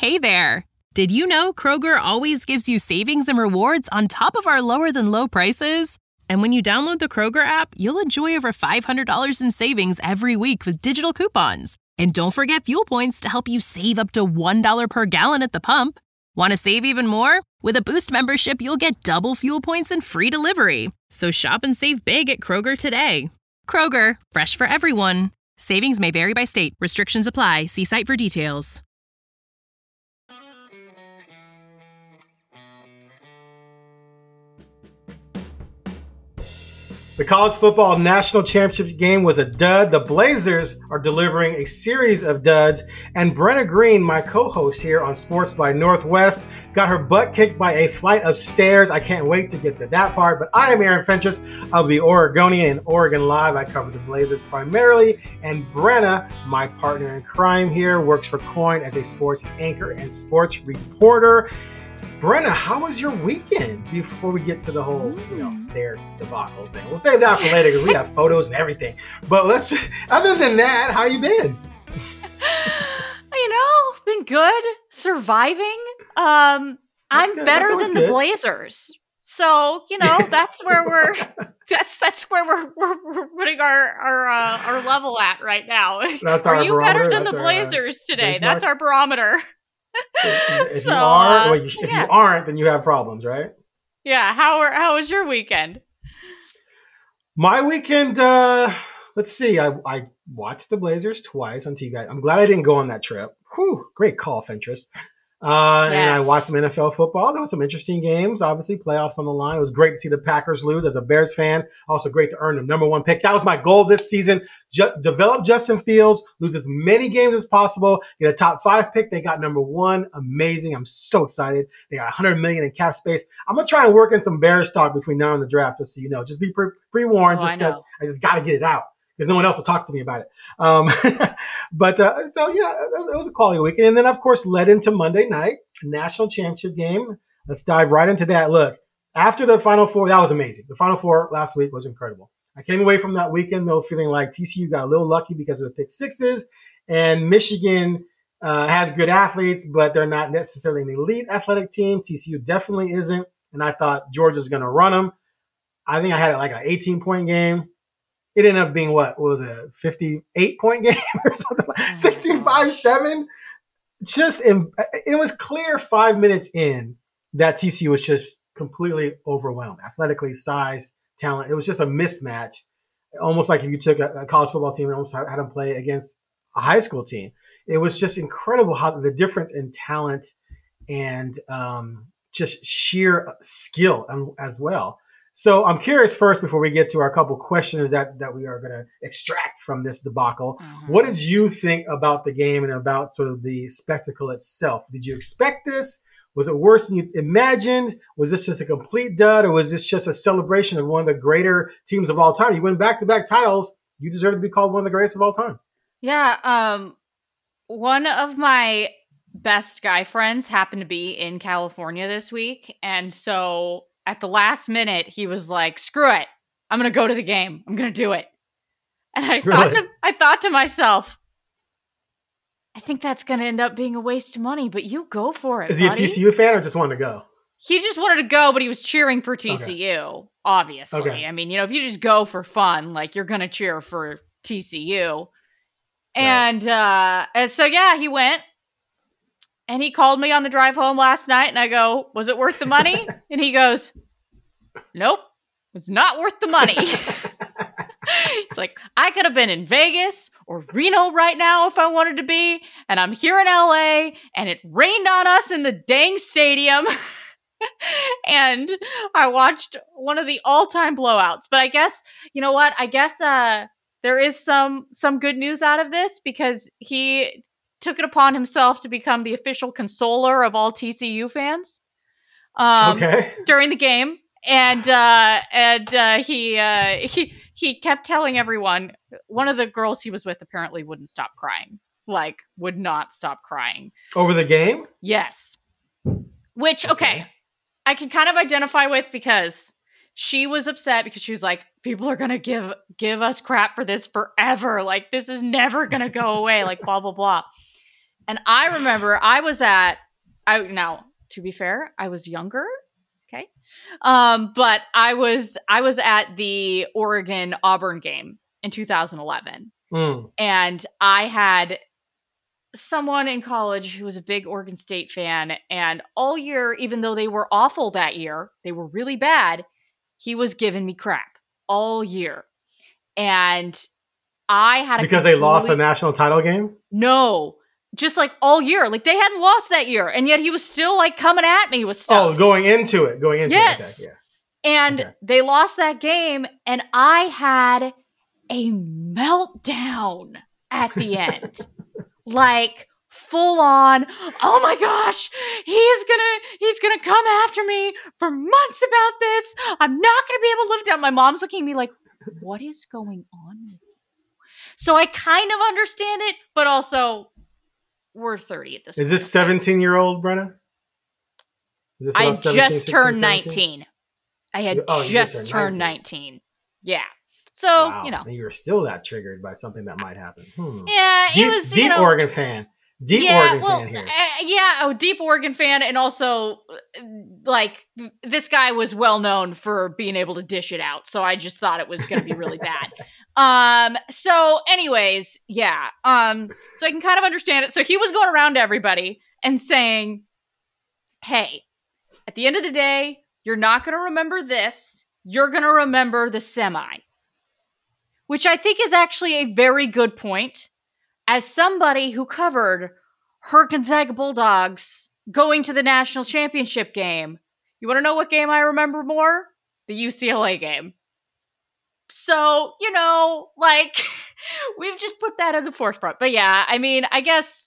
Hey there! Did you know Kroger always gives you savings and rewards on top of our lower-than-low prices? And when you download the Kroger app, you'll enjoy over $500 in savings every week with digital coupons. And don't forget fuel points to help you save up to $1 per gallon at the pump. Want to save even more? With a Boost membership, you'll get double fuel points and free delivery. So shop and save big at Kroger today. Kroger, fresh for everyone. Savings may vary by state. Restrictions apply. See site for details. The college football national championship game was a dud. The Blazers are delivering a series of duds. And Brenna Green, my co-host here on Sports by Northwest, got her butt kicked by a flight of stairs. I can't wait to get to that part. But I am Aaron Fentress of the Oregonian and Oregon Live. I cover the Blazers primarily. And Brenna, my partner in crime here, works for KOIN as a sports anchor and sports reporter. Brenna, how was your weekend before we get to the whole, stair debacle thing? We'll save that for later because we have photos and everything. But other than that, how you been? Been good. Surviving. I'm better than the Blazers. So, that's where that's where we're putting our level at right now. That's Are our you barometer? better than That's the our, Blazers today? benchmark? That's our barometer. If you are, if you aren't, then you have problems, right? Yeah. How was your weekend? My weekend, let's see. I watched the Blazers twice on TV. I'm glad I didn't go on that trip. Whew, great call, Fentress. And I watched some NFL football. There was some interesting games. Obviously, playoffs on the line. It was great to see the Packers lose as a Bears fan. Also great to earn the number one pick. That was my goal this season. Develop Justin Fields, lose as many games as possible, get a top 5 pick. They got number 1. Amazing. I'm so excited. They got $100 million in cap space. I'm going to try and work in some Bears talk between now and the draft, just so you know. Just be pre-warned, just because I just got to get it out, because no one else will talk to me about it. So it was a quality weekend. And then, of course, led into Monday night, national championship game. Let's dive right into that. Look, after the Final Four, that was amazing. The Final Four last week was incredible. I came away from that weekend, though, feeling like TCU got a little lucky because of the pick sixes, and Michigan has good athletes, but they're not necessarily an elite athletic team. TCU definitely isn't, and I thought Georgia's going to run them. I think I had it like an 18-point game. It ended up being what was a 58-point game or something like 16-5-7. It was clear 5 minutes in that TCU was just completely overwhelmed, athletically, size, talent. It was just a mismatch, almost like if you took a college football team and almost had them play against a high school team. It was just incredible how the difference in talent and just sheer skill as well. So I'm curious first, before we get to our couple questions that we are going to extract from this debacle, what did you think about the game and about sort of the spectacle itself? Did you expect this? Was it worse than you imagined? Was this just a complete dud, or was this just a celebration of one of the greater teams of all time? You win back-to-back titles. You deserve to be called one of the greatest of all time. Yeah. One of my best guy friends happened to be in California this week, and so at the last minute, he was like, screw it. I'm going to go to the game. I'm going to do it. And I thought to myself, I think that's going to end up being a waste of money, but you go for it, Is he a TCU fan or just wanted to go? He just wanted to go, but he was cheering for TCU, obviously. Okay. I mean, if you just go for fun, like, you're going to cheer for TCU. Right. And so, he went. And he called me on the drive home last night, and I go, was it worth the money? And he goes, nope, it's not worth the money. It's like, I could have been in Vegas or Reno right now if I wanted to be, and I'm here in LA, and it rained on us in the dang stadium. And I watched one of the all-time blowouts. But I guess, you know what? I guess there is some good news out of this, because he took it upon himself to become the official consoler of all TCU fans during the game. And he kept telling everyone, one of the girls he was with apparently wouldn't stop crying. Like, would not stop crying. Over the game? Yes. Which, okay, I can kind of identify with, because she was upset because she was like, people are going to give us crap for this forever. Like, this is never going to go away. Like, blah, blah, blah. And I remember now, to be fair, I was younger. Okay. But I was at the Oregon Auburn game in 2011. And I had someone in college who was a big Oregon State fan, and all year, even though they were awful that year, they were really bad, he was giving me crap all year. And I had because they lost a national title game? No. Just like all year. Like they hadn't lost that year. And yet he was still like coming at me with stuff. Oh, going into it. Yes. Okay, yeah. And they lost that game, and I had a meltdown at the end. Like full on, oh my gosh, he's gonna come after me for months about this. I'm not gonna be able to live it down. My mom's looking at me like, what is going on with you? So I kind of understand it, but also we're 30 at this point. Is this 17-year-old Brenna? I just turned 19. I had just turned 19. Yeah. So, wow. You were still that triggered by something that might happen. Yeah, it was deep Oregon fan. Oregon fan here. Deep Oregon fan, and also like this guy was well known for being able to dish it out. So I just thought it was going to be really bad. So anyways, yeah. So I can kind of understand it. So he was going around to everybody and saying, "Hey, at the end of the day, you're not going to remember this. You're going to remember the semi." Which I think is actually a very good point. As somebody who covered her Gonzaga Bulldogs going to the national championship game, you want to know what game I remember more? The UCLA game. So, like, we've just put that in the forefront. But yeah, I mean, I guess,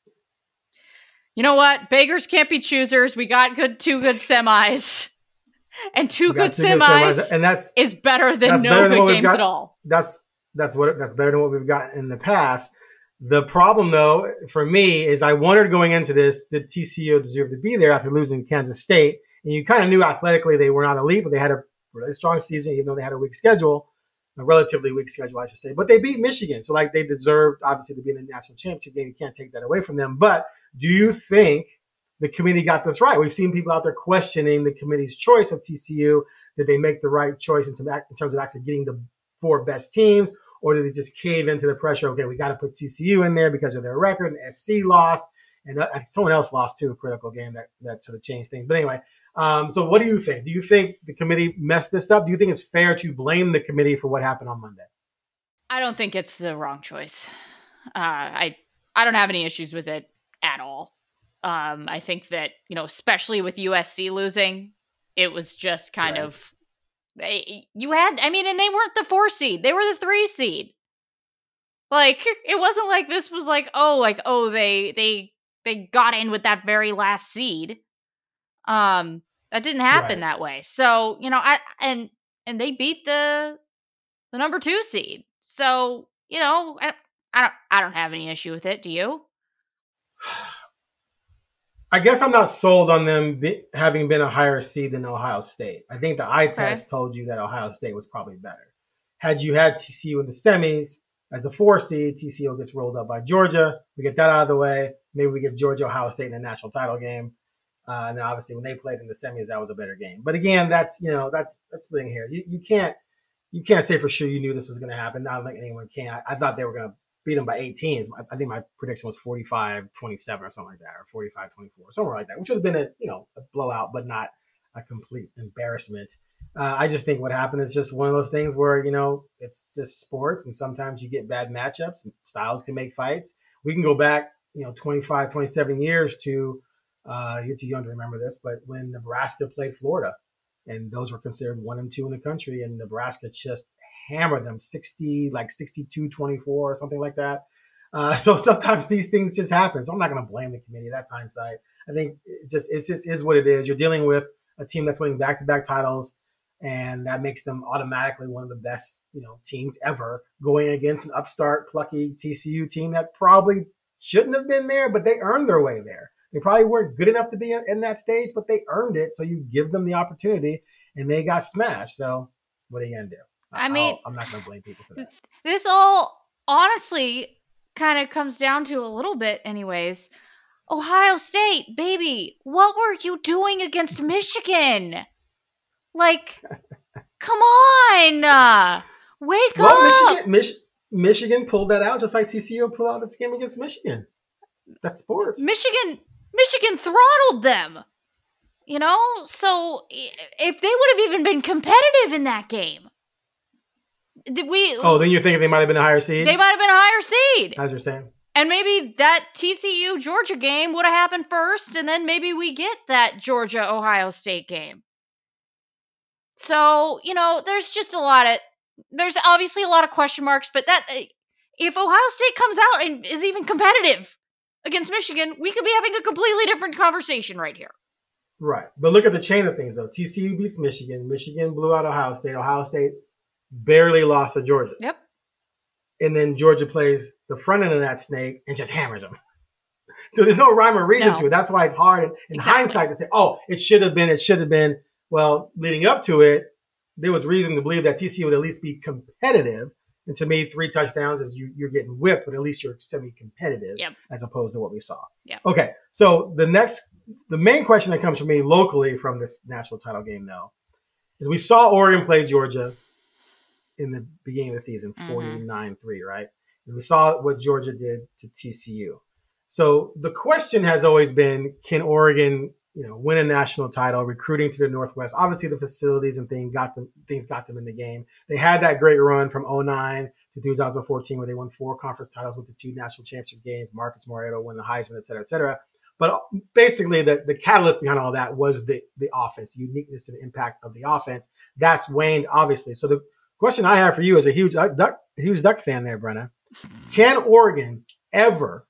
you know what? Beggars can't be choosers. We got two good semis. And two good semis, and is better than no good games at all. That's better than what we've got in the past. The problem, though, for me, is I wondered going into this, did TCU deserve to be there after losing Kansas State? And you kind of knew athletically they were not elite, but they had a really strong season, even though they had a relatively weak schedule, I should say. But they beat Michigan, so like they deserved, obviously, to be in the national championship game. You can't take that away from them. But do you think the committee got this right? We've seen people out there questioning the committee's choice of TCU. Did they make the right choice in terms of actually getting the 4 best teams? Or did they just cave into the pressure? Okay, we got to put TCU in there because of their record. And SC lost, and someone else lost too, a critical game that sort of changed things. But anyway, so what do you think? Do you think the committee messed this up? Do you think it's fair to blame the committee for what happened on Monday? I don't think it's the wrong choice. I don't have any issues with it at all. I think that, especially with USC losing, it was just kind of, and they weren't the 4 seed. They were the 3 seed. Like, it wasn't like this was they got in with that very last seed. That didn't happen that way. So, and they beat the number 2 seed. So, I don't have any issue with it. Do you? I guess I'm not sold on them having been a higher seed than Ohio State. I think the eye test told you that Ohio State was probably better. Had you had TCU in the semis as the 4 seed, TCU gets rolled up by Georgia. We get that out of the way. Maybe we get Georgia, Ohio State in the national title game. And then obviously when they played in the semis, that was a better game. But again, that's the thing here. You can't say for sure you knew this was going to happen. Not like anyone can. I thought they were going to beat them by 18. I think my prediction was 45-27 or something like that, or 45-24, somewhere like that, which would have been a blowout, but not a complete embarrassment. I just think what happened is just one of those things where, it's just sports, and sometimes you get bad matchups, and styles can make fights. We can go back, 25, 27 years to, you're too young to remember this, but when Nebraska played Florida, and those were considered 1 and 2 in the country, and Nebraska just hammer them 62-24 or something like that. So sometimes these things just happen. So I'm not going to blame the committee. That's hindsight. I think it just is what it is. You're dealing with a team that's winning back-to-back titles, and that makes them automatically one of the best, teams ever, going against an upstart, plucky TCU team that probably shouldn't have been there, but they earned their way there. They probably weren't good enough to be in that stage, but they earned it. So you give them the opportunity, and they got smashed. So what are you going to do? I'm not going to blame people for that. This all honestly kind of comes down to a little bit anyways. Ohio State, baby, what were you doing against Michigan? Like, come on. Wake up. Michigan pulled that out just like TCU pulled out this game against Michigan. That's sports. Michigan throttled them. You know? So if they would have even been competitive in that game. Then you think they might have been a higher seed? They might have been a higher seed. As you're saying. And maybe that TCU Georgia game would have happened first, and then maybe we get that Georgia Ohio State game. So, there's just there's obviously a lot of question marks, but that if Ohio State comes out and is even competitive against Michigan, we could be having a completely different conversation right here. Right. But look at the chain of things, though. TCU beats Michigan. Michigan blew out Ohio State. Ohio State barely lost to Georgia. Yep. And then Georgia plays the front end of that snake and just hammers them. So there's no rhyme or reason to it. That's why it's hard in hindsight to say, it should have been. Well, leading up to it, there was reason to believe that TCU would at least be competitive. And to me, 3 touchdowns is you're getting whipped, but at least you're semi-competitive as opposed to what we saw. Yep. Okay, so the main question that comes from me locally from this national title game, though, is we saw Oregon play Georgia in the beginning of the season, 49-3, right? And we saw what Georgia did to TCU. So the question has always been, can Oregon, win a national title, recruiting to the Northwest? Obviously, the facilities and things got them in the game. They had that great run from 2009 to 2014 where they won 4 conference titles with the 2 national championship games. Marcus Mariota won the Heisman, et cetera, et cetera. But basically, the catalyst behind all that was the offense, the uniqueness and impact of the offense. That's waned, obviously. So the question I have for you as a huge Duck fan there, Brenna, can Oregon ever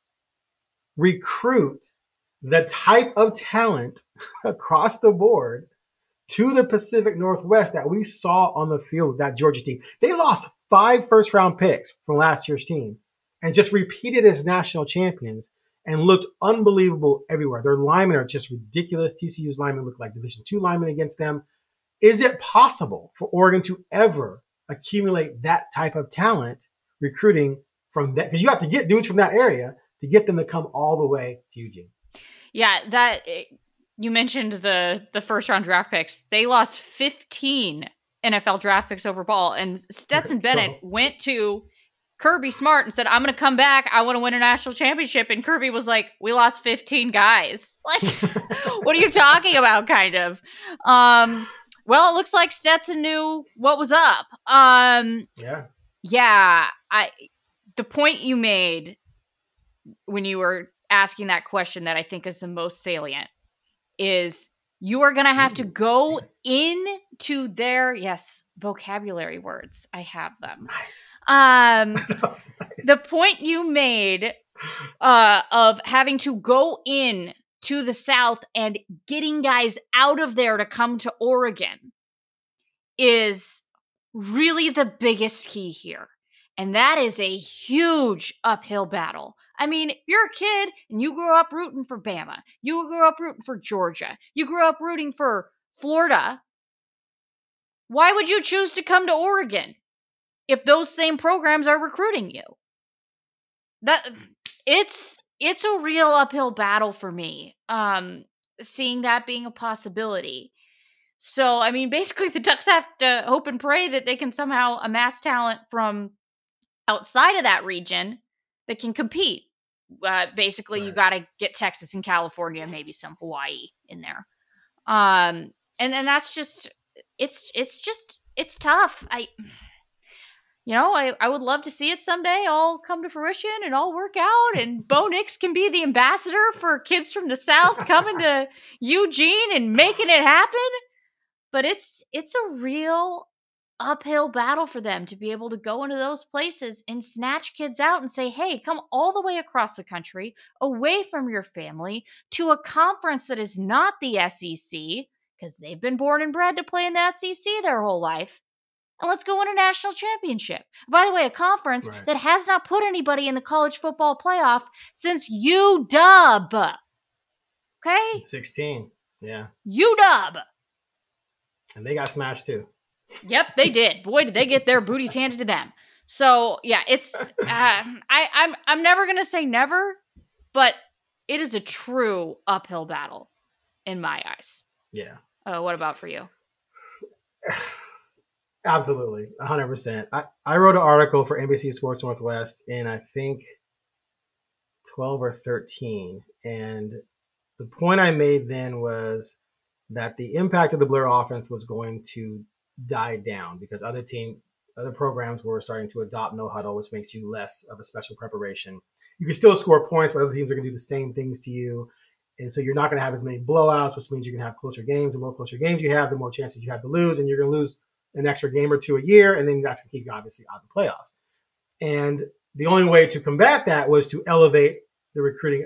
recruit the type of talent across the board to the Pacific Northwest that we saw on the field with that Georgia team? They lost 5 first-round picks from last year's team and just repeated as national champions and looked unbelievable everywhere. Their linemen are just ridiculous. TCU's linemen look like Division II linemen against them. Is it possible for Oregon to ever accumulate that type of talent recruiting from that? Because you have to get dudes from that area to get them to come all the way to Eugene. Yeah, that you mentioned the first round draft picks. They lost 15 NFL draft picks over Ball, and Stetson Bennett went to Kirby Smart and said, "I'm going to come back. I want to win a national championship." And Kirby was like, "We lost 15 guys. Like, what are you talking about?" Kind of. Well, it looks like Stetson knew what was up. Yeah. The point you made when you were asking that question that I think is the most salient is you are going to have to go into their, vocabulary words. I have them. Nice. The point you made of having to go in to the South and getting guys out of there to come to Oregon is really the biggest key here. And that is a huge uphill battle. I mean, if you're a kid and you grew up rooting for Bama, you grew up rooting for Georgia, you grew up rooting for Florida, why would you choose to come to Oregon if those same programs are recruiting you? It's a real uphill battle for me, seeing that being a possibility. So, I mean, basically the Ducks have to hope and pray that they can somehow amass talent from outside of that region that can compete. Basically, you got to get Texas and California, maybe some Hawaii in there. And that's just, it's tough. I would love to see it someday all come to fruition and all work out, and Bo Nix can be the ambassador for kids from the South coming to Eugene and making it happen. But it's a real uphill battle for them to be able to go into those places and snatch kids out and say, hey, come all the way across the country, away from your family, to a conference that is not the SEC, because they've been born and bred to play in the SEC their whole life. And let's go win a national championship. By the way, a conference that has not put anybody in the college football playoff since UW. Okay? 16. Yeah. UW. And they got smashed too. Yep, they did. Boy, did they get their booties handed to them. So yeah, it's I'm never gonna say never, but it is a true uphill battle in my eyes. Yeah. What about for you? Absolutely, 100%. I wrote an article for NBC Sports Northwest in I think 12 or 13, and the point I made then was that the impact of the blur offense was going to die down because other programs were starting to adopt no huddle, which makes you less of a special preparation. You can still score points, but other teams are going to do the same things to you. And so you're not going to have as many blowouts, which means you're going to have closer games. The more closer games you have, the more chances you have to lose. And you're going to lose an extra game or two a year. And then that's going to keep you obviously out of the playoffs. And the only way to combat that was to elevate the recruiting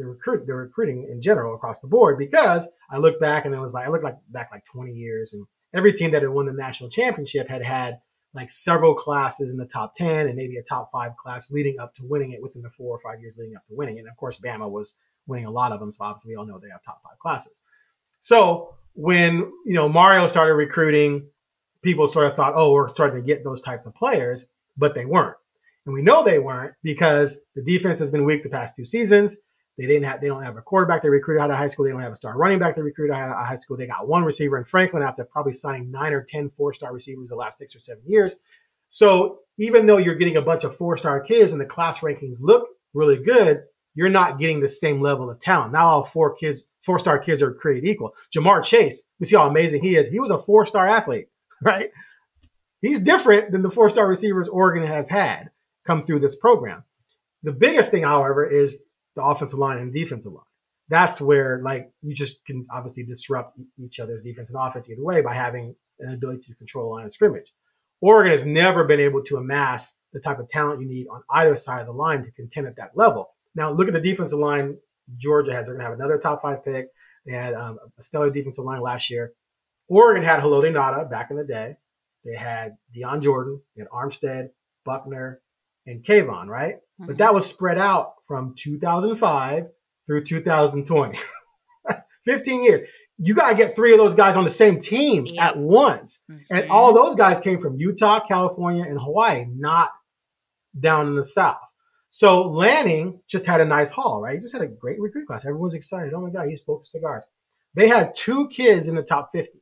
in general across the board, because I looked back and I looked back 20 years, and every team that had won the national championship had like several classes in the top 10 and maybe a top 5 class leading up to winning it within the 4 or 5 years leading up to winning it. And of course, Bama was winning a lot of them. So obviously we all know they have top 5 classes. So when, Mario started recruiting, people sort of thought, oh, we're starting to get those types of players, but they weren't. And we know they weren't because the defense has been weak the past 2 seasons. They don't have a quarterback they recruited out of high school. They don't have a star running back they recruited out of high school. They got one receiver in Franklin after probably signing 9 or 10 4-star receivers the last 6 or 7 years. So even though you're getting a bunch of 4-star kids and the class rankings look really good, you're not getting the same level of talent. Not all 4-star kids are created equal. Jamar Chase, we see how amazing he is. He was a 4-star athlete, right? He's different than the 4-star receivers Oregon has had come through this program. The biggest thing, however, is the offensive line and defensive line. That's where you just can obviously disrupt each other's defense and offense either way by having an ability to control a line of scrimmage. Oregon has never been able to amass the type of talent you need on either side of the line to contend at that level. Now, look at the defensive line Georgia has. They're going to have another top 5 pick. They had a stellar defensive line last year. Oregon had Haloti Ngata back in the day. They had Deion Jordan, they had Armstead, Buckner, and Kayvon, right? Mm-hmm. But that was spread out from 2005 through 2020. 15 years. You got to get 3 of those guys on the same team at once. Mm-hmm. And all those guys came from Utah, California, and Hawaii, not down in the South. So Lanning just had a nice haul, right? He just had a great recruit class. Everyone's excited. Oh my God, he spoke cigars. They had 2 kids in the top 50.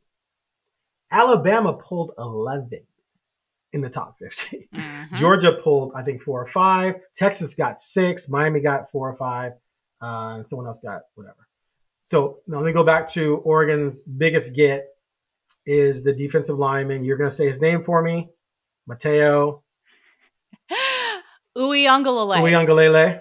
Alabama pulled 11 in the top 50. Mm-hmm. Georgia pulled, I think, 4 or 5. Texas got 6. Miami got 4 or 5. And someone else got whatever. So now let me go back to Oregon's biggest get is the defensive lineman. You're going to say his name for me. Mateo. Uiagalelei.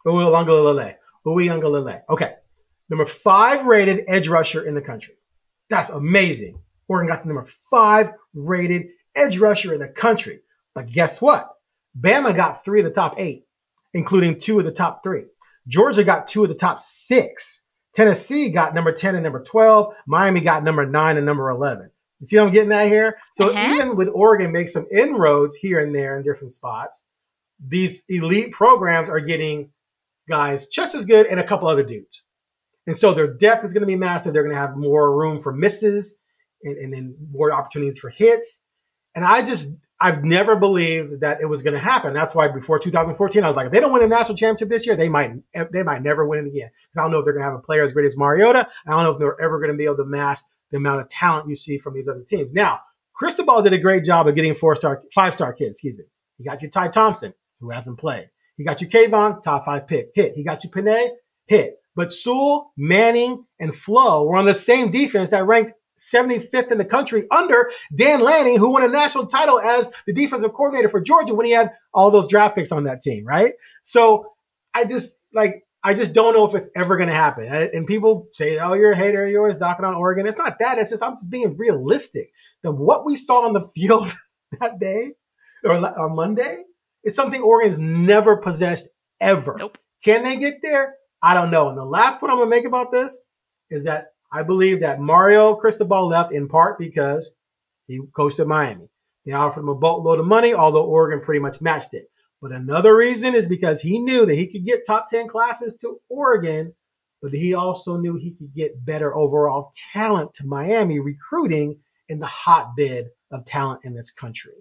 Okay. Number 5 rated edge rusher in the country. That's amazing. Oregon got the number 5 rated edge rusher in the country. But guess what? Bama got 3 of the top 8, including 2 of the top 3. Georgia got 2 of the top 6. Tennessee got number 10 and number 12. Miami got number 9 and number 11. You see what I'm getting at here? So even with Oregon make some inroads here and there in different spots, these elite programs are getting guys just as good and a couple other dudes. And so their depth is going to be massive. They're going to have more room for misses and then more opportunities for hits. And I've never believed that it was going to happen. That's why before 2014, I was like, if they don't win a national championship this year, they might never win it again. Because I don't know if they're going to have a player as great as Mariota. I don't know if they're ever going to be able to mask the amount of talent you see from these other teams. Now, Cristobal did a great job of getting 5-star kids, He got you Ty Thompson, who hasn't played. He got you Kayvon, top 5 pick, hit. He got you Penei, hit. But Sewell, Manning, and Flo were on the same defense that ranked 75th in the country under Dan Lanning, who won a national title as the defensive coordinator for Georgia when he had all those draft picks on that team, right? So I just don't know if it's ever going to happen. And people say, oh, you're a hater. You're always knocking on Oregon. It's not that. I'm just being realistic. What we saw on the field that day or on Monday is something Oregon's never possessed ever. Nope. Can they get there? I don't know. And the last point I'm going to make about this is that I believe that Mario Cristobal left in part because he coached at Miami. They offered him a boatload of money, although Oregon pretty much matched it. But another reason is because he knew that he could get top 10 classes to Oregon, but he also knew he could get better overall talent to Miami, recruiting in the hotbed of talent in this country.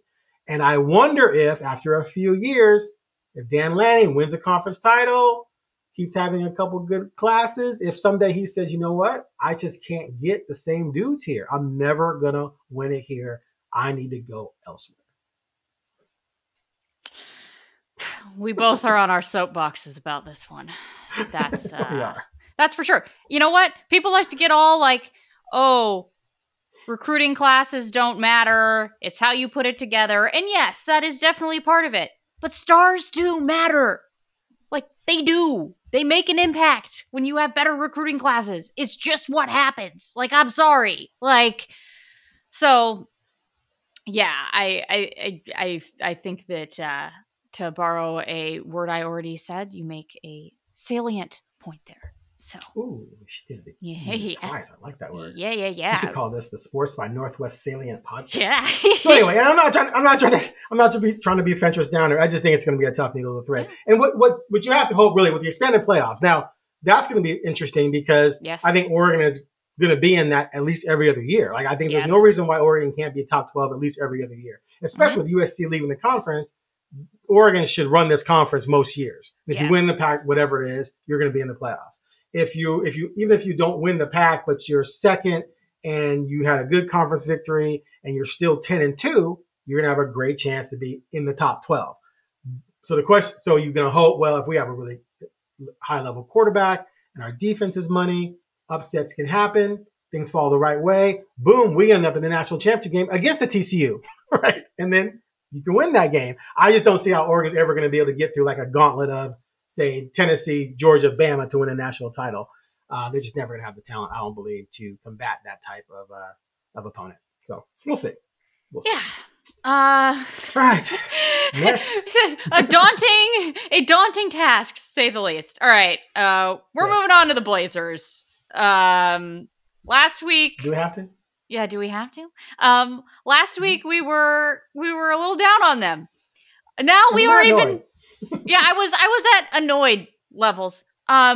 And I wonder if after a few years, if Dan Lanning wins a conference title, keeps having a couple good classes, if someday he says, you know what, I just can't get the same dudes here. I'm never going to win it here. I need to go elsewhere. We both are on our soapboxes about this one. That's that's for sure. You know what? People like to get all like, oh, recruiting classes don't matter. It's how you put it together. And yes, that is definitely part of it. But stars do matter. Like, they do. They make an impact when you have better recruiting classes. It's just what happens. Like, I'm sorry. Like, so yeah, I think that to borrow a word I already said, you make a salient point there. So, ooh, she did it twice. I like that word. Yeah. We should call this the Sports by Northwest Salient podcast. Yeah. So anyway, I'm not trying to be Fentress downer. I just think it's going to be a tough needle to thread. And what you have to hope really with the expanded playoffs. Now, that's going to be interesting because I think Oregon is going to be in that at least every other year. Like, I think there's no reason why Oregon can't be top 12 at least every other year, especially with USC leaving the conference. Oregon should run this conference most years. If you win the Pac, whatever it is, you're going to be in the playoffs. Even if you don't win the Pac, but you're second and you had a good conference victory and you're still 10-2, you're going to have a great chance to be in the top 12. So you're going to hope, well, if we have a really high level quarterback and our defense is money, upsets can happen. Things fall the right way. Boom, we end up in the national championship game against the TCU, right? And then you can win that game. I just don't see how Oregon's ever going to be able to get through like a gauntlet of, say, Tennessee, Georgia, Bama to win a national title. They're just never going to have the talent, I don't believe, to combat that type of opponent. So we'll see. Yeah. All right. Next. a daunting task, to say the least. All right. We're moving on to the Blazers. Last week. Do we have to? Yeah, do we have to? Last week we were a little down on them. Now we are even. Yeah, I was at annoyed levels.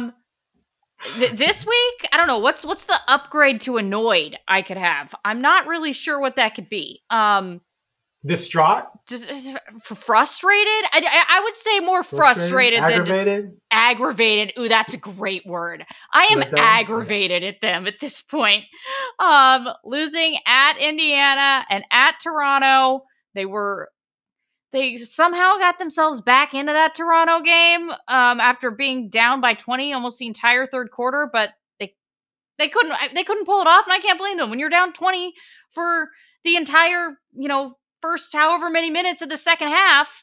This week, I don't know what's the upgrade to annoyed I could have. I'm not really sure what that could be. Distraught? Just frustrated? I would say more frustrated than just aggravated. Ooh, that's a great word. I am aggravated at them at this point. Losing at Indiana and at Toronto. They somehow got themselves back into that Toronto game after being down by 20 almost the entire third quarter, but they couldn't pull it off, and I can't blame them. When you're down 20 for the entire, first however many minutes of the second half,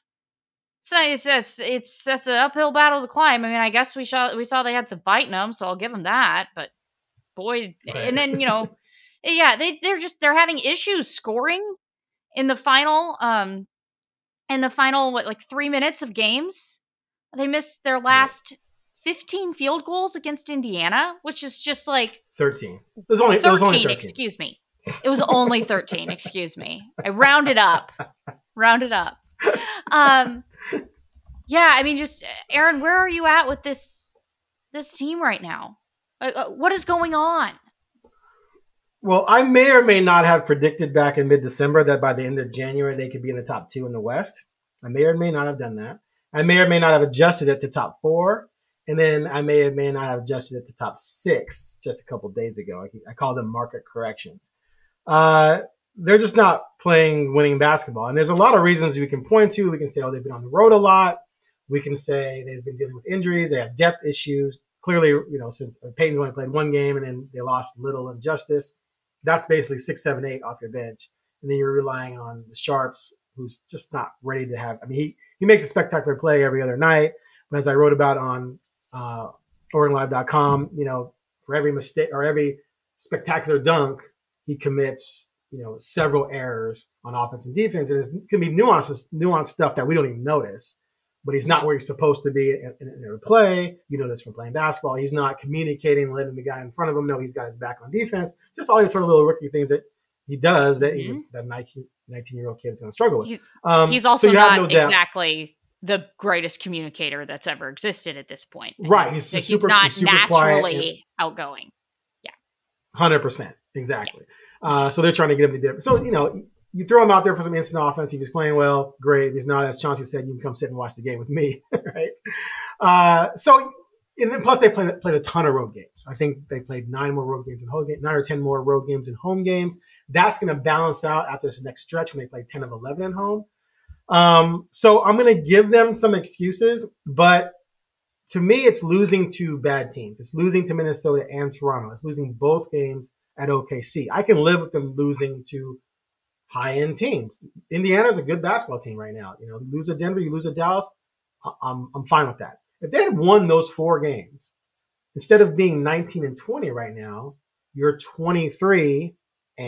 it's an uphill battle to climb. I mean, I guess we saw they had some fight in them, so I'll give them that. But boy, and then they're having issues scoring in the final. In the final, 3 minutes of games, they missed their last 15 field goals against Indiana, which is just like 13. It was only 13. Excuse me. It was only 13. Excuse me. I rounded up. Yeah, I mean, just Aaron, where are you at with this team right now? What is going on? Well, I may or may not have predicted back in mid-December that by the end of January, they could be in the top 2 in the West. I may or may not have done that. I may or may not have adjusted it to top 4. And then I may or may not have adjusted it to top 6 just a couple of days ago. I call them market corrections. They're just not playing winning basketball. And there's a lot of reasons we can point to. We can say, they've been on the road a lot. We can say they've been dealing with injuries. They have depth issues. Clearly, since Peyton's only played one game and then they lost Little and Justice. That's basically 6, 7, 8 off your bench. And then you're relying on the Sharps, who's just not ready to have. I mean, he makes a spectacular play every other night. But as I wrote about on OregonLive.com, for every mistake or every spectacular dunk, he commits, several errors on offense and defense. And it can be nuanced stuff that we don't even notice. But he's not where he's supposed to be in the play. You know this from playing basketball. He's not communicating, letting the guy in front of him know he's got his back on defense. Just all these sort of little rookie things that he does that that 19-year-old kid is going to struggle with. He's also not exactly the greatest communicator that's ever existed at this point. Right. He's not naturally outgoing. Yeah. 100%. Exactly. Yeah. So they're trying to get him to dip. So, you throw him out there for some instant offense. If he's playing well, great. If he's not, as Chauncey said, you can come sit and watch the game with me, right? And then plus they played a ton of road games. I think they played 9 more road games in home games, 9 or 10 more road games in home games. That's going to balance out after this next stretch when they play 10 of 11 at home. So I'm going to give them some excuses, but to me, it's losing to bad teams. It's losing to Minnesota and Toronto. It's losing both games at OKC. I can live with them losing to high-end teams. Indiana's a good basketball team right now. You lose to Denver, you lose to Dallas. I'm fine with that. If they had won those 4 games, instead of being 19-20 right now, you're 23-16,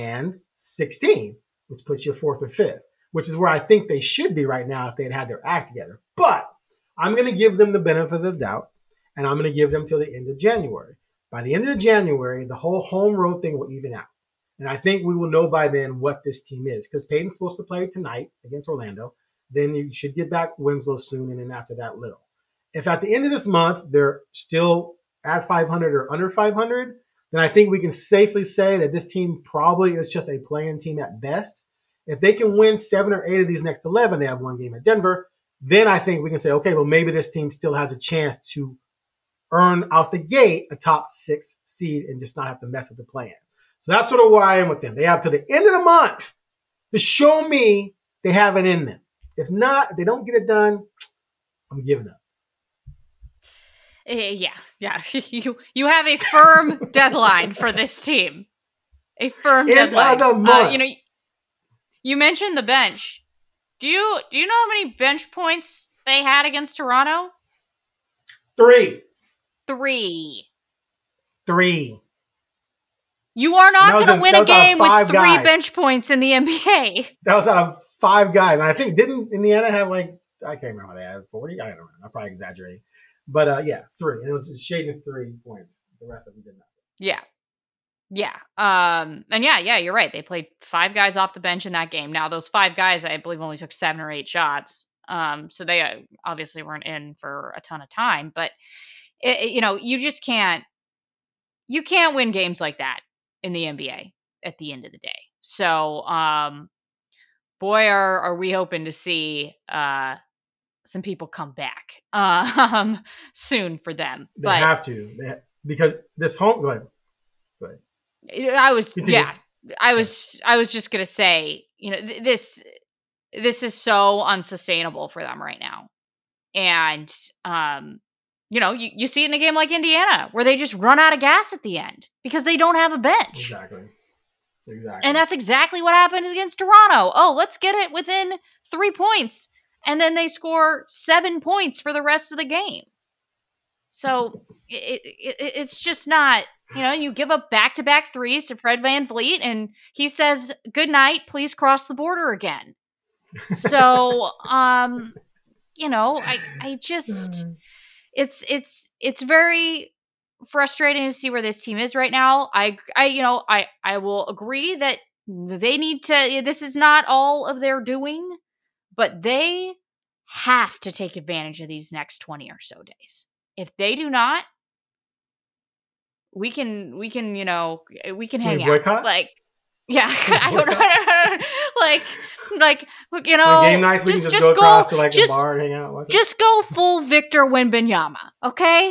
which puts you 4th or 5th, which is where I think they should be right now if they had their act together. But I'm going to give them the benefit of the doubt, and I'm going to give them till the end of January. By the end of January, the whole home road thing will even out. And I think we will know by then what this team is, because Peyton's supposed to play tonight against Orlando. Then you should get back Winslow soon, and then after that, Little. If at the end of this month they're still at 500 or under 500, then I think we can safely say that this team probably is just a play-in team at best. If they can win 7 or 8 of these next 11, they have 1 game at Denver, then I think we can say, okay, well, maybe this team still has a chance to earn out the gate a top 6 seed and just not have to mess with the plan. So that's sort of where I am with them. They have to the end of the month to show me they have it in them. If not, if they don't get it done, I'm giving up. Yeah. You have a firm deadline for this team. A firm deadline. You mentioned the bench. Do you know how many bench points they had against Toronto? 3. You are not going to win a game with 3 bench points in the NBA. That was out of 5 guys. And I think, didn't Indiana have I can't remember how they had 40? I don't remember. I'm probably exaggerating. But 3. And it was Shaedon's 3 points. The rest of them did nothing. Yeah. And you're right. They played 5 guys off the bench in that game. Now, those 5 guys, I believe, only took 7 or 8 shots. So they obviously weren't in for a ton of time. But, you just can't win games like that in the NBA at the end of the day. So, boy, are we hoping to see some people come back soon for them. They have to, because this home. Go ahead. I was just gonna say, this is so unsustainable for them right now, and you see it in a game like Indiana where they just run out of gas at the end because they don't have a bench. Exactly. And that's exactly what happened against Toronto. Oh, let's get it within 3 points, and then they score 7 points for the rest of the game. So it's just not. You give up back-to-back threes to Fred VanVleet, and he says, "Good night, please cross the border again." So, I just, it's very frustrating to see where this team is right now. I will agree that they need to. This is not all of their doing, but they have to take advantage of these next 20 or so days. If they do not, we can hang out. Like, yeah, I don't know. like, game nights, we can just go across to a bar and hang out. Just go full Victor Wembanyama, okay?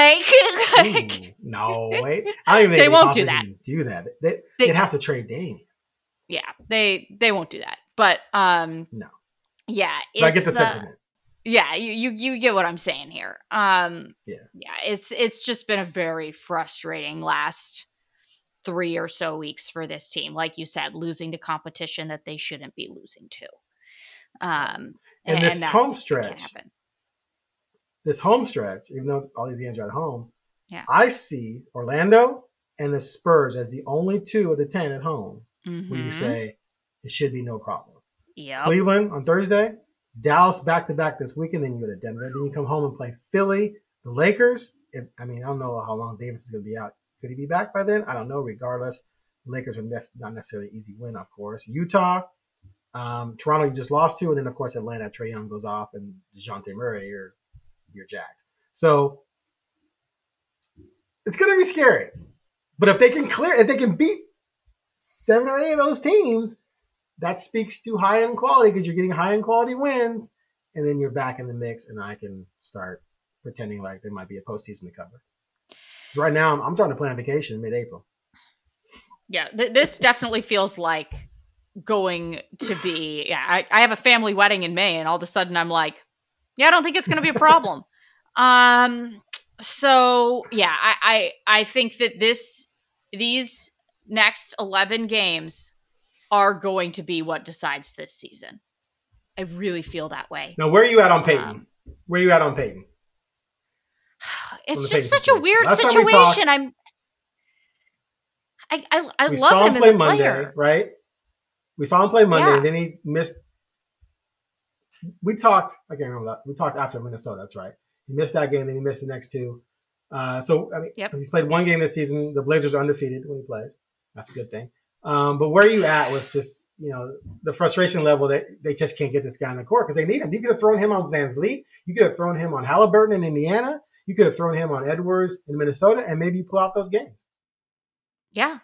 No, wait. I don't even think they won't do that. Do that. They'd have to trade Dame. Yeah, they won't do that. But no. Yeah, but I get the sentiment. Yeah, you get what I'm saying here. Yeah, it's just been a very frustrating last 3 or so weeks for this team. Like you said, losing to competition that they shouldn't be losing to. And this home stretch, even though all these games are at home, I see Orlando and the Spurs as the only 2 of the 10 at home where you say it should be no problem. Yeah, Cleveland on Thursday. Dallas back-to-back this weekend, then you go to Denver. Then you come home and play Philly, the Lakers. I don't know how long Davis is going to be out. Could he be back by then? I don't know. Regardless, Lakers are not necessarily an easy win, of course. Utah, Toronto you just lost to, and then, of course, Atlanta, Trae Young goes off, and DeJounte Murray, you're jacked. So it's going to be scary. But if they can beat 7 or 8 of those teams, that speaks to high-end quality because you're getting high-end quality wins, and then you're back in the mix, and I can start pretending like there might be a postseason to cover. Because right now, I'm starting to plan a vacation mid-April. Yeah, this definitely feels like going to be. Yeah, I have a family wedding in May, and all of a sudden I'm like, yeah, I don't think it's going to be a problem. So yeah, I think that these next 11 games are going to be what decides this season. I really feel that way. Now, where are you at on Peyton? Where are you at on Peyton? It's just such a weird situation. I love him as a player. Monday, right? We saw him play Monday, and then he missed. We talked. I can't remember that. We talked after Minnesota. That's right. He missed that game, then he missed the next two. So I mean, he's played one game this season. The Blazers are undefeated when he plays. That's a good thing. But where are you at with just the frustration level that they just can't get this guy on the court because they need him? You could have thrown him on Van Vliet. You could have thrown him on Halliburton in Indiana. You could have thrown him on Edwards in Minnesota, and maybe you pull out those games. Yeah.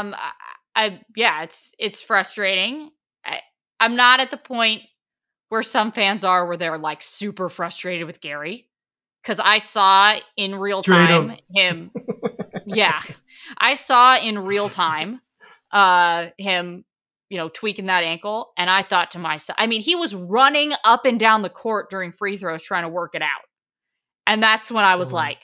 It's frustrating. I'm not at the point where some fans are where they're like super frustrated with Gary. Because I saw in real time him. Yeah. I saw in real time him, tweaking that ankle. And I thought to myself, I mean, he was running up and down the court during free throws trying to work it out. And that's when I was like,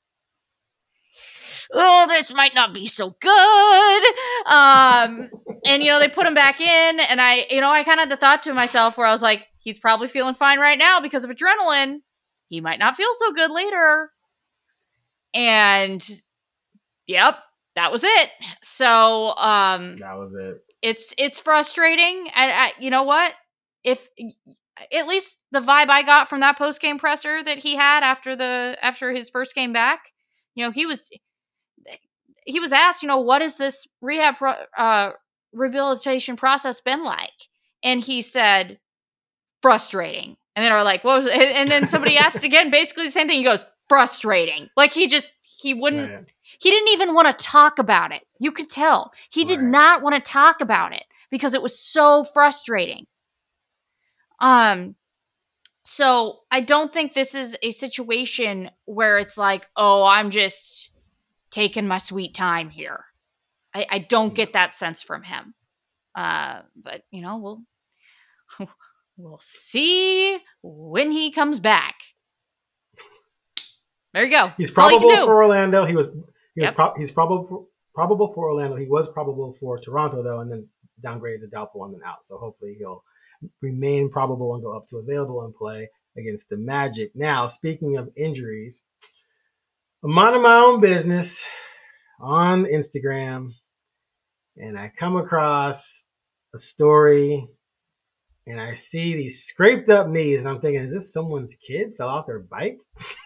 oh, this might not be so good. And, they put him back in. And I kind of had the thought to myself where I was like, he's probably feeling fine right now because of adrenaline. He might not feel so good later. And, yep, that was it. So, that was it. It's frustrating. And you know what? If at least the vibe I got from that post-game presser that he had after his first game back, he was asked, what has this rehabilitation process been like? And he said, frustrating. And then are like, what was it? And then somebody asked again, basically the same thing. He goes, frustrating. Like he didn't even want to talk about it. You could tell he did not want to talk about it because it was so frustrating. So I don't think this is a situation where it's like, oh, I'm just taking my sweet time here. I don't get that sense from him. But we'll see when he comes back. There you go. He's probable for Orlando. He's probable for Orlando. He was probable for Toronto though, and then downgraded to doubtful and then out. So hopefully he'll remain probable and go up to available and play against the Magic. Now, speaking of injuries, I'm minding my own business on Instagram, and I come across a story. And I see these scraped up knees, and I'm thinking, is this someone's kid fell off their bike?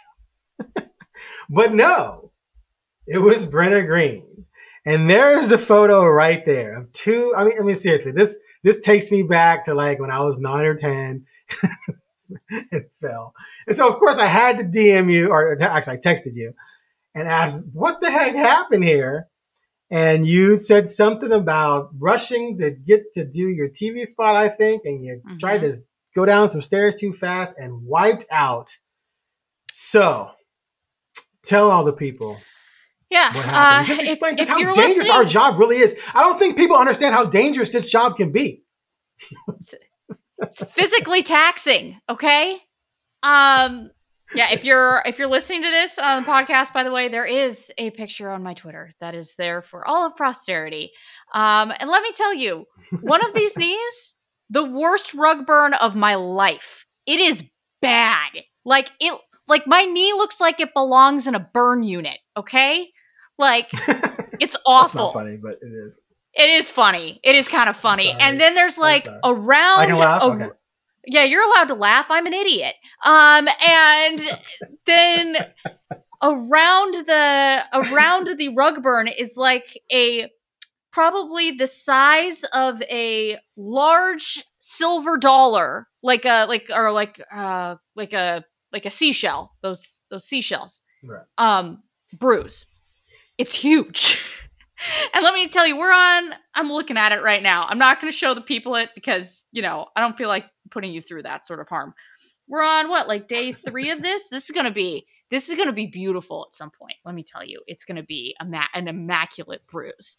But no, it was Brenna Green. And there's the photo right there of two. I mean, seriously, this takes me back to like when I was 9 or 10. It fell. And so, of course, I had to DM you, or actually, I texted you and asked, what the heck happened here? And you said something about rushing to get to do your TV spot, I think, and you tried to go down some stairs too fast and wiped out. So, tell all the people what happened. Just explain just how dangerous our job really is. I don't think people understand how dangerous this job can be. It's physically taxing, okay? Yeah, if you're listening to this on the podcast, by the way, there is a picture on my Twitter that is there for all of posterity. And let me tell you, one of these knees, the worst rug burn of my life. It is bad. Like my knee looks like it belongs in a burn unit, okay? Like it's awful. It's not funny, but it is. It is funny. It is kind of funny. And then there's like around I can laugh? Okay. Yeah, you're allowed to laugh. I'm an idiot. And then around the rug burn is like probably the size of a large silver dollar, like a seashell. Those seashells. Right. Bruise. It's huge. And And let me tell you, I'm looking at it right now. I'm not going to show the people it because, I don't feel like putting you through that sort of harm. We're on day 3 of this? This is going to be beautiful at some point. Let me tell you, it's going to be an immaculate bruise.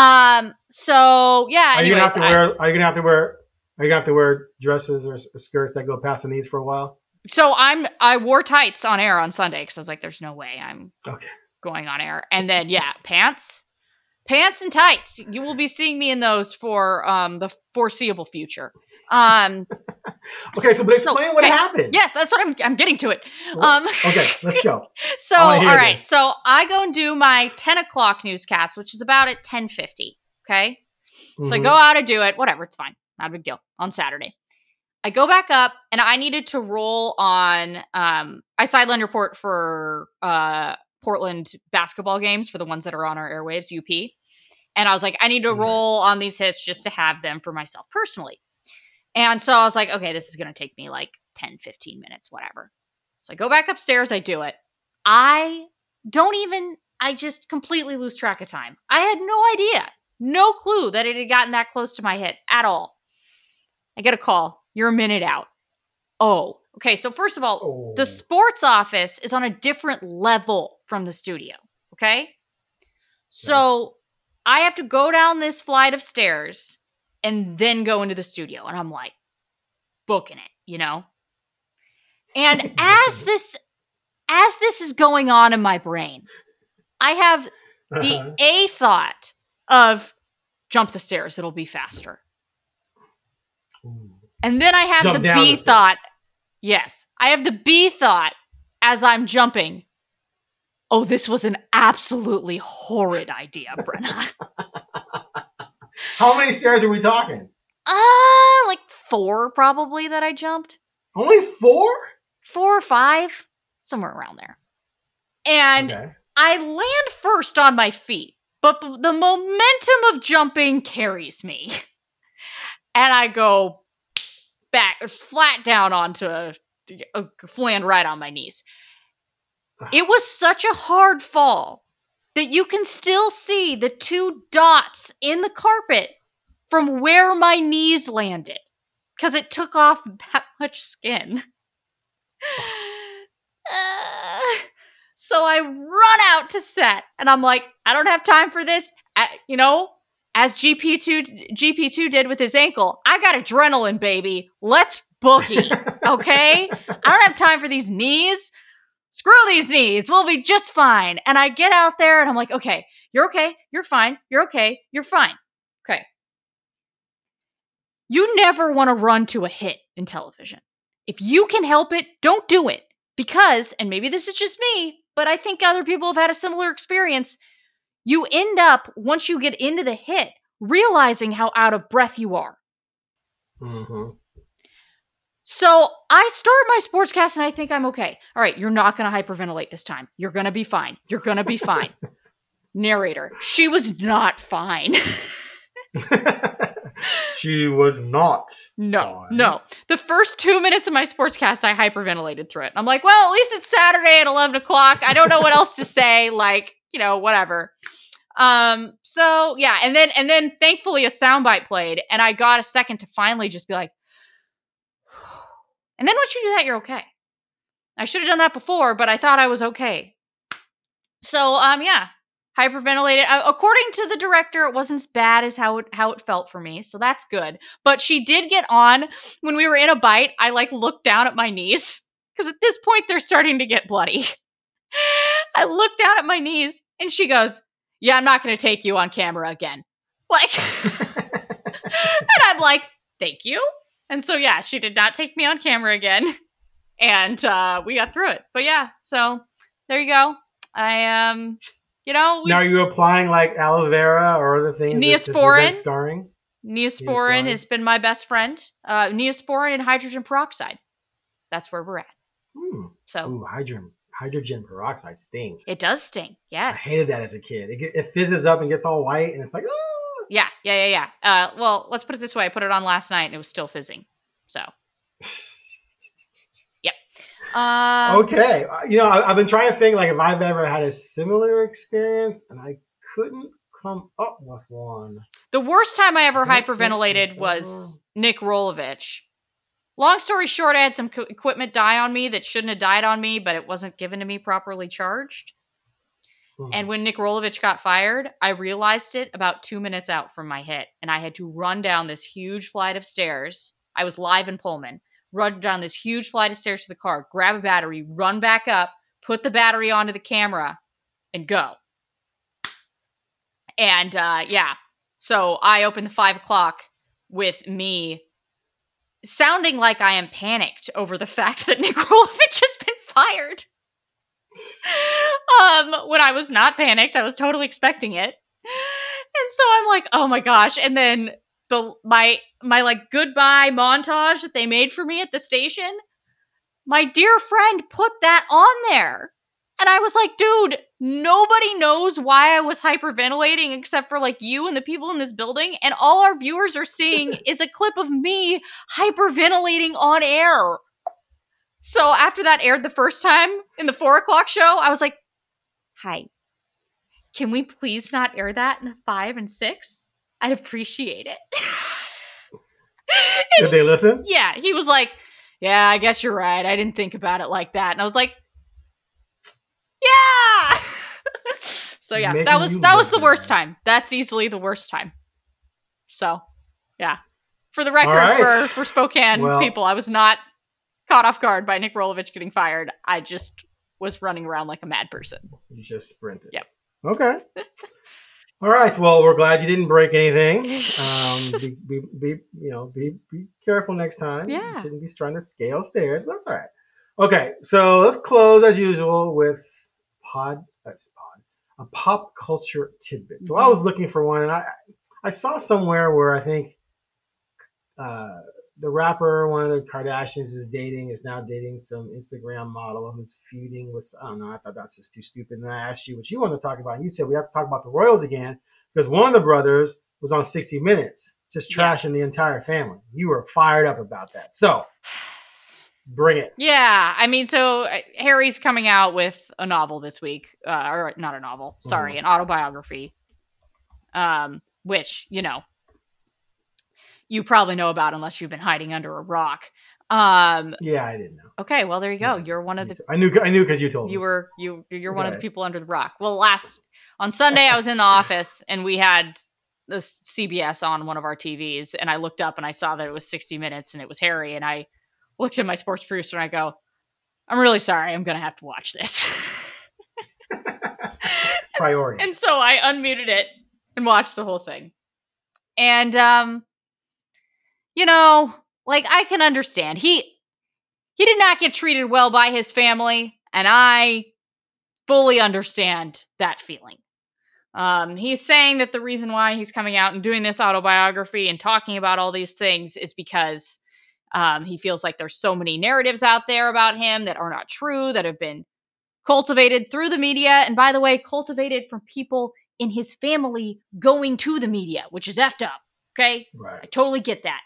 So yeah. Are you going to have to wear dresses or skirts that go past the knees for a while? So I wore tights on air on Sunday because I was like, there's no way I'm going on air. And then, pants and tights. You will be seeing me in those for the foreseeable future. Okay, so explain what happened. Yes, that's what I'm getting to it. Okay, let's go. So, all right. So I go and do my 10 o'clock newscast, which is about at 10:50. Okay. So I go out and do it. Whatever. It's fine. Not a big deal. On Saturday. I go back up and I needed to roll on, I sideline report for Portland basketball games for the ones that are on our airwaves, UP. And I was like, I need to roll on these hits just to have them for myself personally. And so I was like, okay, this is going to take me 10, 15 minutes, whatever. So I go back upstairs, I do it. I just completely lose track of time. I had no idea, no clue that it had gotten that close to my hit at all. I get a call. You're a minute out. Oh, okay. So first of all, the sports office is on a different level from the studio. Okay. So I have to go down this flight of stairs and then go into the studio. And I'm like, booking it, And as this is going on in my brain, I have the A thought of jump the stairs. It'll be faster. And then I have the B thought. Yes, I have the B thought as I'm jumping. Oh, this was an absolutely horrid idea, Brenna. How many stairs are we talking? 4 probably that I jumped. Only 4? 4 or 5, somewhere around there. And I land first on my feet, but the momentum of jumping carries me. And I go back, flat down onto land right on my knees. It was such a hard fall that you can still see the 2 dots in the carpet from where my knees landed because it took off that much skin. So I run out to set and I'm like, I don't have time for this. As GP2 did with his ankle, I got adrenaline, baby. Let's boogie, okay? I don't have time for these knees. Screw these knees. We'll be just fine. And I get out there and I'm like, okay. You're fine. You're okay. You're fine. Okay. You never want to run to a hit in television. If you can help it, don't do it. Because, and maybe this is just me, but I think other people have had a similar experience. You end up, once you get into the hit, realizing how out of breath you are. Mm-hmm. So I start my sportscast and I think I'm okay. All right, you're not going to hyperventilate this time. You're going to be fine. You're going to be fine. Narrator, she was not fine. She was not. No. The first 2 minutes of my sportscast, I hyperventilated through it. I'm like, well, at least it's Saturday at 11 o'clock. I don't know what else to say. Whatever. So yeah. And then thankfully a soundbite played and I got a second to finally just be like, and then once you do that, you're okay. I should have done that before, but I thought I was okay. So, hyperventilated. According to the director, it wasn't as bad as how it felt for me, so that's good. But she did get on when we were in a bite. I looked down at my knees because at this point they're starting to get bloody. I looked down at my knees and she goes, "Yeah, I'm not going to take you on camera again." And I'm like, "Thank you." And so, yeah, she did not take me on camera again. And we got through it. But yeah, so there you go. Now, are you applying aloe vera or other things? Neosporin. Scarring? Neosporin has been my best friend. Neosporin and hydrogen peroxide. That's where we're at. So, hydrogen peroxide stinks. It does stink, yes. I hated that as a kid. It fizzes up and gets all white, and it's like, oh. Yeah. Well, let's put it this way. I put it on last night, and it was still fizzing. So, yep. Okay. I've been trying to think if I've ever had a similar experience, and I couldn't come up with one. The worst time I ever hyperventilated was Nick Rolovich. Long story short, I had some equipment die on me that shouldn't have died on me, but it wasn't given to me properly charged. And when Nick Rolovich got fired, I realized it about 2 minutes out from my hit, and I had to run down this huge flight of stairs. I was live in Pullman. Run down this huge flight of stairs to the car, grab a battery, run back up, put the battery onto the camera, and go. And so I opened the 5 o'clock with me sounding like I am panicked over the fact that Nick Rolovich has been fired. When I was not panicked, I was totally expecting it. And so I'm like, oh my gosh. And then my like goodbye montage that they made for me at the station, my dear friend put that on there. And I was like, dude, nobody knows why I was hyperventilating except for like you and the people in this building. And all our viewers are seeing is a clip of me hyperventilating on air. So after that aired the first time in the 4 o'clock show, I was like, hi, can we please not air that in the 5 and 6? I'd appreciate it. Did they listen? Yeah, he was like, yeah, I guess you're right. I didn't think about it like that. And I was like, yeah. So yeah, that was the worst time. That's easily the worst time. So yeah, for the record, for Spokane people, I was not caught off guard by Nick Rolovich getting fired. I just was running around like a mad person. You just sprinted. Yep. Okay. All right. Well, we're glad you didn't break anything. Be careful next time. Yeah. You shouldn't be trying to scale stairs, but that's all right. Okay. So let's close as usual with a pop culture tidbit. So I was looking for one, and I saw somewhere where I think the rapper, one of the Kardashians, is now dating some Instagram model who's feuding with, I don't know, I thought that's just too stupid. And I asked you what you want to talk about. And you said we have to talk about the Royals again because one of the brothers was on 60 Minutes just trashing the entire family. You were fired up about that. So bring it. Yeah. I mean, so Harry's coming out with a novel this week. Or not a novel. Sorry, an autobiography. Which, you probably know about unless you've been hiding under a rock. Yeah, I didn't know. Okay, well there you go. Yeah, you're one of the. I knew because you told me. You're one of the people under the rock. Well, on Sunday I was in the office and we had the CBS on one of our TVs, and I looked up and I saw that it was 60 Minutes and it was Harry, and I looked at my sports producer and I go, "I'm really sorry. I'm gonna have to watch this." Priority. And so I unmuted it and watched the whole thing, and I can understand. He did not get treated well by his family, and I fully understand that feeling. He's saying that the reason why he's coming out and doing this autobiography and talking about all these things is because he feels like there's so many narratives out there about him that are not true, that have been cultivated through the media, and by the way, cultivated from people in his family going to the media, which is effed up. Okay? Right. I totally get that.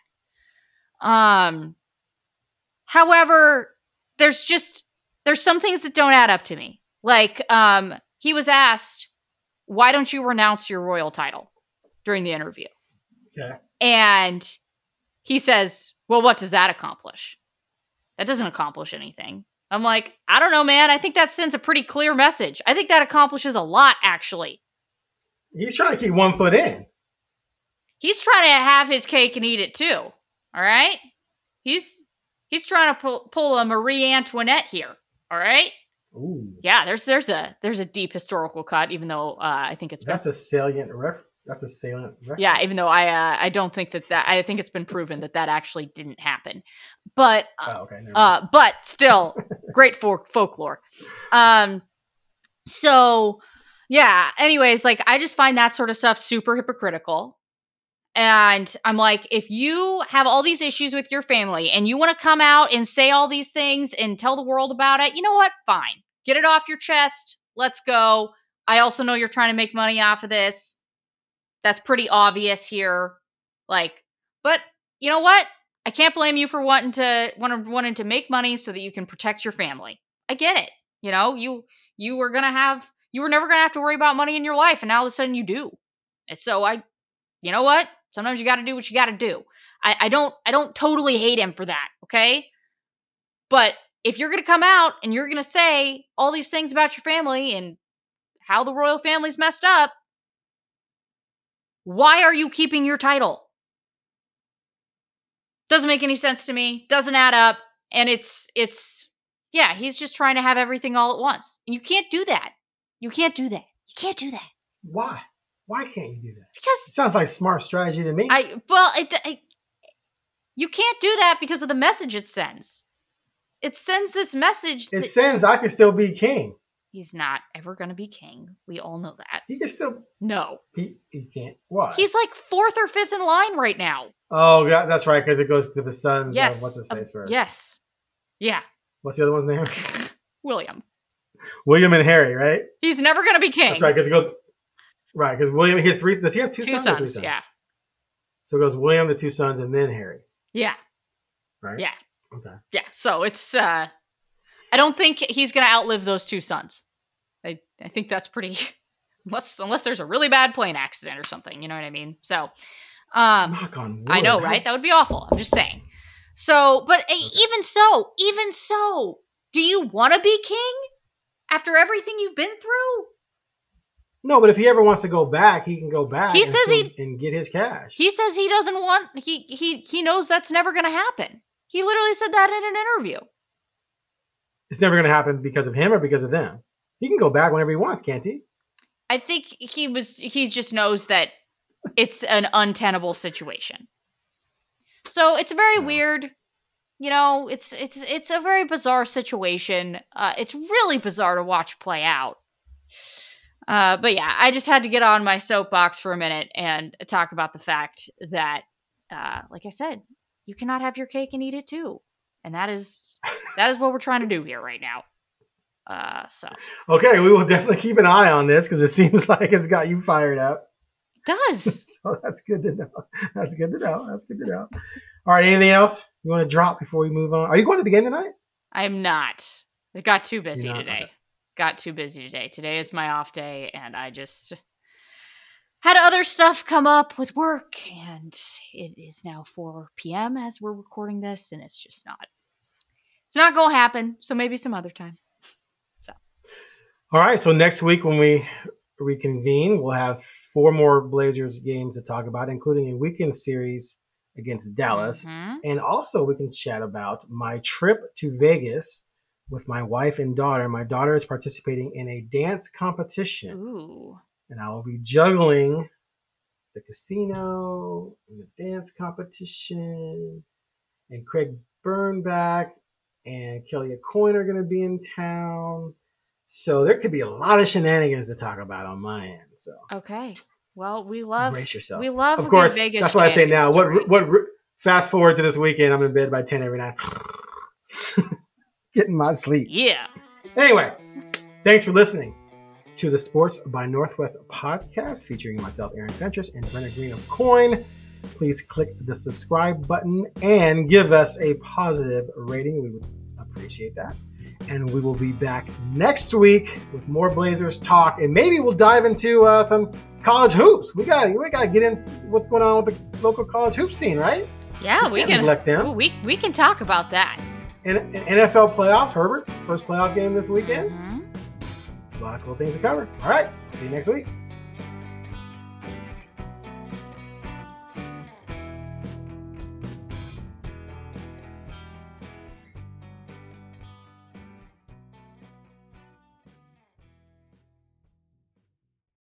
However, there's some things that don't add up to me. Like, he was asked, why don't you renounce your royal title during the interview? Okay. And he says, well, what does that accomplish? That doesn't accomplish anything. I'm like, I don't know, man. I think that sends a pretty clear message. I think that accomplishes a lot, actually. He's trying to keep one foot in. He's trying to have his cake and eat it too. All right? He's trying to pull a Marie Antoinette here. All right? Ooh. Yeah, there's a deep historical cut, even though I think it's That's a salient reference. Yeah, even though I don't think that I think it's been proven that actually didn't happen. But but still great folklore. So yeah, anyways, like I just find that sort of stuff super hypocritical. And I'm like, if you have all these issues with your family and you want to come out and say all these things and tell the world about it, you know what? Fine. Get it off your chest. Let's go. I also know you're trying to make money off of this. That's pretty obvious here. Like, but you know what? I can't blame you for wanting to make money so that you can protect your family. I get it. You were never gonna have to worry about money in your life, and now all of a sudden you do. And so you know what? Sometimes you got to do what you got to do. I don't totally hate him for that, okay? But if you're going to come out and you're going to say all these things about your family and how the royal family's messed up, why are you keeping your title? Doesn't make any sense to me. Doesn't add up. And it's he's just trying to have everything all at once. And you can't do that. You can't do that. Why? Why can't you do that? Because it sounds like smart strategy to me. You can't do that because of the message it sends. It sends this message. It sends I can still be king. He's not ever going to be king. We all know that. He can still. No. He can't. Why? He's like 4th or 5th in line right now. Oh, yeah, that's right, because it goes to the sons. Yes. What's his face first? Yes. Yeah. What's the other one's name? William and Harry, right? He's never going to be king. That's right, because it goes. Right, because William, he has 3. Does he have 2 sons? Or 3 sons? Yeah. So it goes William, the 2 sons, and then Harry. Yeah. Right? Yeah. Okay. Yeah. So it's, I don't think he's going to outlive those 2 sons. I think that's pretty, unless there's a really bad plane accident or something, you know what I mean? So, knock on wood. I know, right? That would be awful. I'm just saying. So, but even so, do you want to be king after everything you've been through? No, but if he ever wants to go back, he can go back. He says and get his cash. He says he doesn't want. He knows that's never going to happen. He literally said that in an interview. It's never going to happen because of him or because of them. He can go back whenever he wants, can't he? I think he just knows that it's an untenable situation. So it's very weird. You know, it's a very bizarre situation. It's really bizarre to watch play out. But yeah, I just had to get on my soapbox for a minute and talk about the fact that, like I said, you cannot have your cake and eat it too. And that is what we're trying to do here right now. Okay, we will definitely keep an eye on this because it seems like it's got you fired up. It does. So that's good to know. All right, anything else you want to drop before we move on? Are you going to the game tonight? I'm not. It got too busy today. Today is my off day, and I just had other stuff come up with work, and it is now 4 p.m. as we're recording this, and it's not going to happen. So maybe some other time. All right, so next week when we reconvene, we'll have 4 more Blazers games to talk about, including a weekend series against Dallas. Mm-hmm. And also we can chat about my trip to Vegas with my wife and daughter. My daughter is participating in a dance competition. Ooh. And I will be juggling the casino and the dance competition. And Craig Burnback and Kelly Acoin are going to be in town. So there could be a lot of shenanigans to talk about on my end. So okay, well, brace yourself. We love, of course. Vegas. That's what I say now. What? Fast forward to this weekend. I'm in bed by 10 every night, getting my sleep. Yeah. Anyway, thanks for listening to the Sports by Northwest podcast featuring myself, Aaron Fentress, and Brenna Green of Coin. Please click the subscribe button and give us a positive rating. We would appreciate that. And we will be back next week with more Blazers talk, and maybe we'll dive into some college hoops. We got to get into what's going on with the local college hoop scene, right? Yeah, we can neglect them. We can talk about that. And NFL playoffs, Herbert, first playoff game this weekend. Mm-hmm. A lot of cool things to cover. All right, see you next week.